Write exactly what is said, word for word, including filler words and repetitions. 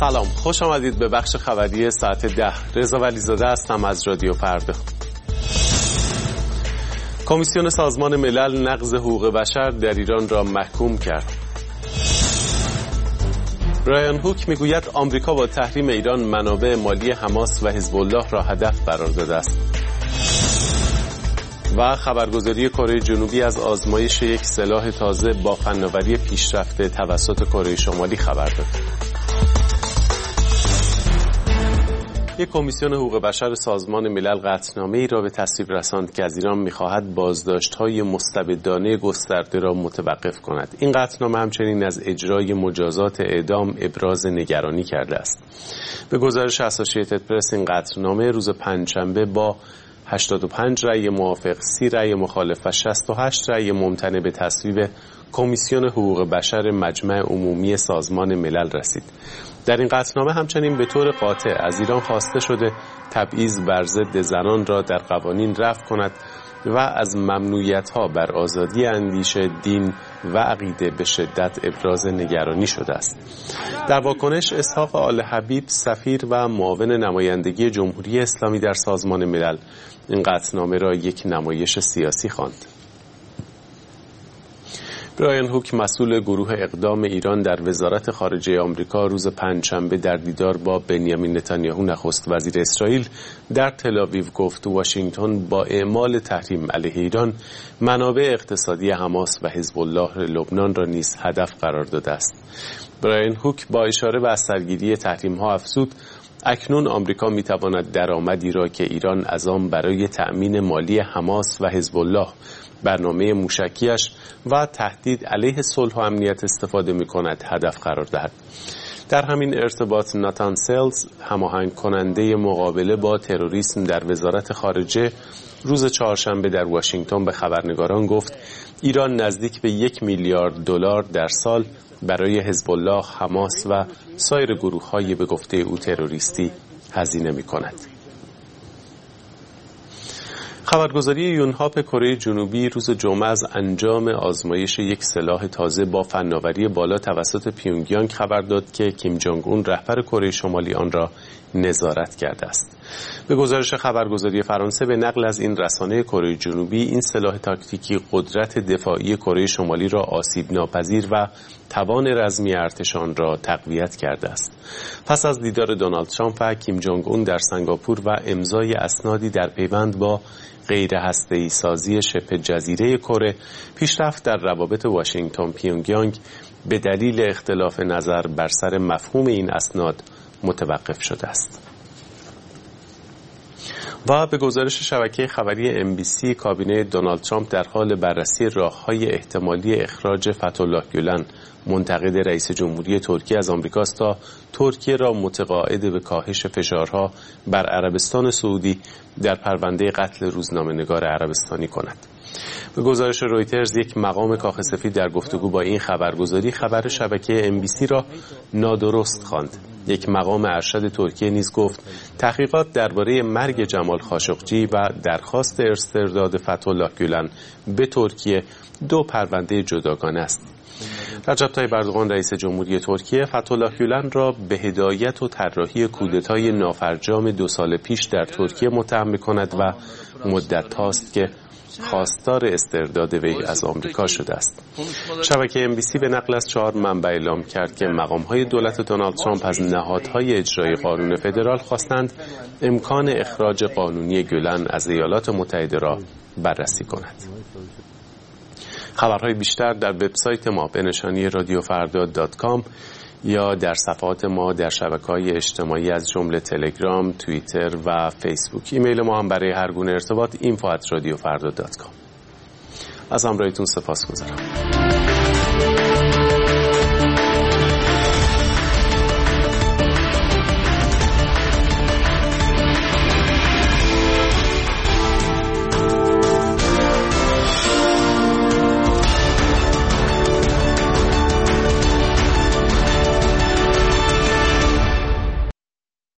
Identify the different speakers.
Speaker 1: سلام، خوش آمدید به بخش خبری ساعت ده. رضا ولیزاده هستم از رادیو فردا. کمیسیون سازمان ملل نقض حقوق بشر در ایران را محکوم کرد. برایان هوک میگوید آمریکا با تحریم ایران منابع مالی حماس و حزب الله را هدف قرار داده است. و خبرگزاری کره جنوبی از آزمایش یک سلاح تازه با فناوری پیشرفته توسط کره شمالی خبر داد. یک کمیسیون حقوق بشر سازمان ملل قطعنامه ای را به تصویب رساند که از ایران می‌خواهد بازداشت‌های مستبدانه گسترده را متوقف کند. این قطعنامه همچنین از اجرای مجازات اعدام ابراز نگرانی کرده است. به گزارش اسوسییتد پرس این قطعنامه روز پنجشنبه با هشتاد و پنج رأی موافق، سی رأی مخالف و شصت و هشت رأی ممتنع به تصویب کمیسیون حقوق بشر مجمع عمومی سازمان ملل رسید. در این قطعنامه همچنین به طور قاطع از ایران خواسته شده تبعیض بر ضد زنان را در قوانین رفع کند و از ممنوعیت‌ها بر آزادی اندیشه، دین و عقیده به شدت ابراز نگرانی شده است. در واکنش اسحاق آل حبیب سفیر و معاون نمایندگی جمهوری اسلامی در سازمان ملل این قطعنامه را یک نمایش سیاسی خواند. برایان هوک مسئول گروه اقدام ایران در وزارت خارجه آمریکا روز پنجشنبه در دیدار با بنیامین نتانیاهو نخست وزیر اسرائیل در تل‌آویو گفت واشنگتن با اعمال تحریم علیه ایران منابع اقتصادی حماس و حزب الله لبنان را نیز هدف قرار داده است. برایان هوک با اشاره به اثرگیری تحریم‌ها افزود اکنون آمریکا می‌تواند درآمدی را که ایران از آن برای تأمین مالی حماس و حزب الله برنامه موشکیش و تهدید علیه صلح و امنیت استفاده می‌کند هدف قرار دهد. در همین ارتباط ناتان سیلز هماهنگ کننده مقابله با تروریسم در وزارت خارجه روز چهارشنبه در واشنگتن به خبرنگاران گفت ایران نزدیک به یک میلیارد دلار در سال برای حزب الله، حماس و سایر گروه‌های به گفته او تروریستی هزینه می‌کند. خبرگزاری یونهاپ کره جنوبی روز جمعه از انجام آزمایش یک سلاح تازه با فناوری بالا توسط پیونگیانگ خبر داد که کیم جونگ اون رهبر کره شمالی آن را نظارت کرده است. به گزارش خبرگزاری فرانسه به نقل از این رسانه کره جنوبی این سلاح تاکتیکی قدرت دفاعی کره شمالی را آسیب ناپذیر و توان رزمی ارتش آن را تقویت کرده است. پس از دیدار دونالد ترامپ و کیم جونگ اون در سنگاپور و امضای اسنادی در پیوند با غیر هسته‌ای سازی شبه جزیره کره، پیشرفت در روابط واشنگتن پیونگیانگ به دلیل اختلاف نظر بر سر مفهوم این اسناد متوقف شده است. و به گزارش شبکه خبری ام بی سی کابینه دونالد ترامپ در حال بررسی راه‌های احتمالی اخراج فتح‌الله گولن منتقد رئیس جمهوری ترکیه از آمریکاست تا ترکیه را متقاعد به کاهش فشارها بر عربستان سعودی در پرونده قتل روزنامه‌نگار عربستانی کند. به گزارش رویترز یک مقام کاخ سفید در گفتگو با این خبرگزاری خبر شبکه ام بی سی را نادرست خواند. یک مقام ارشد ترکیه نیز گفت تحقیقات درباره مرگ جمال خاشقجی و درخواست استرداد فتح‌الله گولن به ترکیه دو پرونده جداگانه است. رجب طیب اردوغان رئیس جمهوری ترکیه فتح‌الله گولن را به هدایت و طراحی کودتای نافرجام دو سال پیش در ترکیه متهم می‌کند و مدت هاست که خواستار استرداد وی از آمریکا شده است. شبکه ام بی سی به نقل از چهار منبع اعلام کرد که مقام‌های دولت دونالد ترامپ از نهادهای اجرایی قانون فدرال خواستند امکان اخراج قانونی گولن از ایالات متحده را بررسی کند. خبرهای بیشتر در وبسایت ما به نشانی رادیو فردا دات کام یا در صفحات ما در شبکه‌های اجتماعی از جمله تلگرام، توییتر و فیسبوک. ایمیل ما هم برای هر گونه ارتباط اینفو ات رادیو فردا دات کام. از همراهیتون سپاسگزارم.